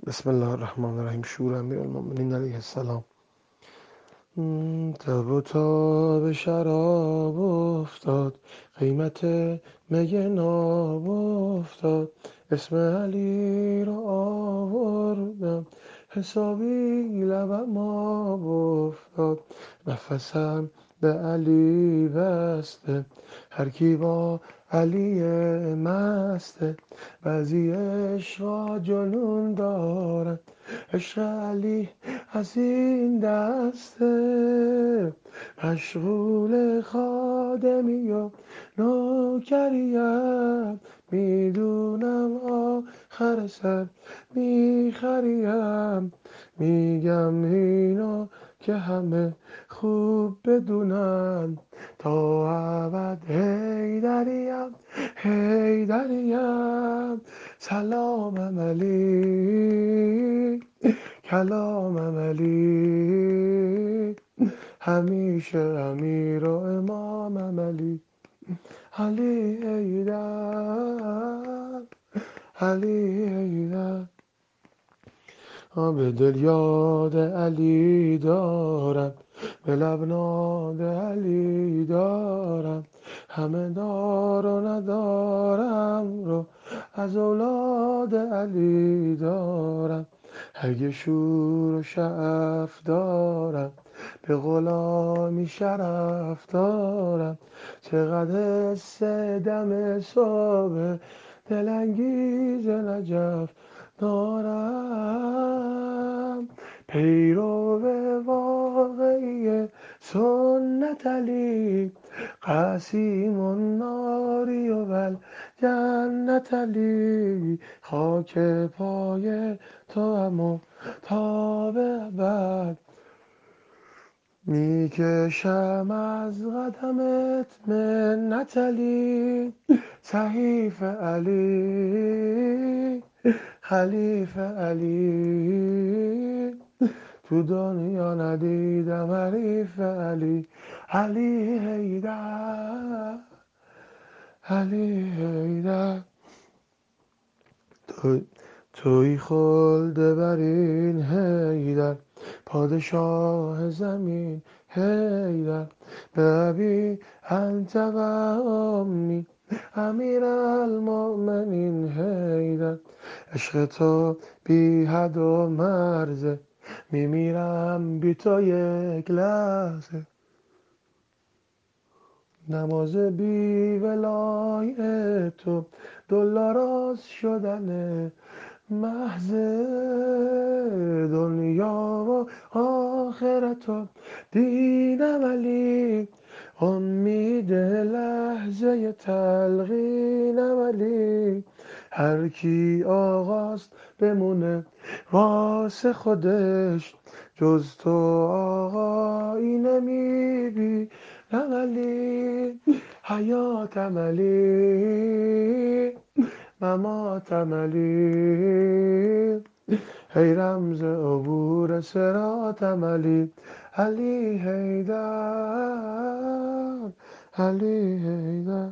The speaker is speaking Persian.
بسم الله الرحمن الرحیم. شور امیرالمؤمنین علیه السلام. تب و تاب شراب افتاد، قیمت می ناب افتاد. اسم علی رو آوردم، حسابی لبم آب افتاد. نفسم به علی بسته، هر کی با علی مسته. بعضی عشقا جنون دارن، عشق علی از این دسته. مشغول خادمی و نوکریم، میدونم آخر سر میخریم. میگم اینو که همه خوب بدونن، تا ابد حیدریم حیدریم. سلامم علی، کلامم علی، همیشه امیر و امامم علی. علی حیدر، علی حیدر. به دل یاد علی دارم، به لب ناد علی دارم. همه دار و ندارم رو از اولاد علی دارم. اگه شور و شعف دارم، به غلامی شرف دارم. چقدر حس دم صبح دلانگیز نجف دارم. پیرو واقعی سنت علی، قسیم الناری و ول جنت علی. خاک پای تو هم تا به ابد، میکشم از قدمت منت علی. صحیف علی، خلیف علی، تو دنیا ندیدم حریف علی. علی حیدر، علی حیدر. توی خلد برین حیدر، پادشاه زمین حیدر. به ابی انت و امی امیر المؤمنین حیدر. عشق تو بی حد و مرزه، میمیرم بی تو یک لحظه. نماز بی ولای تو دلاراز شدن محض. دنیا و آخرت و دینم علی، امید لحظه تلقینم علی. هر کی آقاست بمونه واسه خودش، جز تو آقایی نمیبینم علی. حیاتم علی، مماتم علی، ای رمز عبور صراطم علی. علی حیدر، علی حیدر.